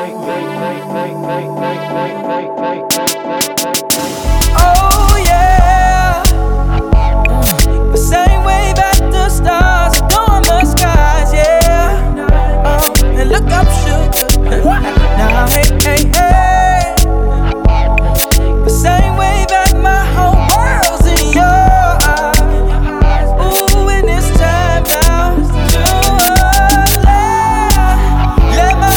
Oh yeah, the same wave at the stars, adorn the skies, yeah. And look up, sugar. Now, hey, hey, hey. The same wave at my whole world's in your eyes. Ooh, and it's time now to let my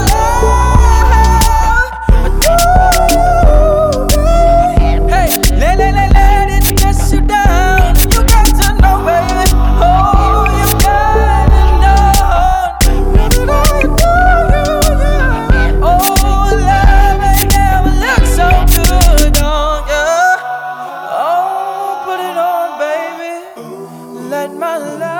love do. Hey, let it dress you down. You got to know, baby. Oh, you gotta know. Oh, love ain't never looked so good on ya. Oh, put it on, baby. Let my love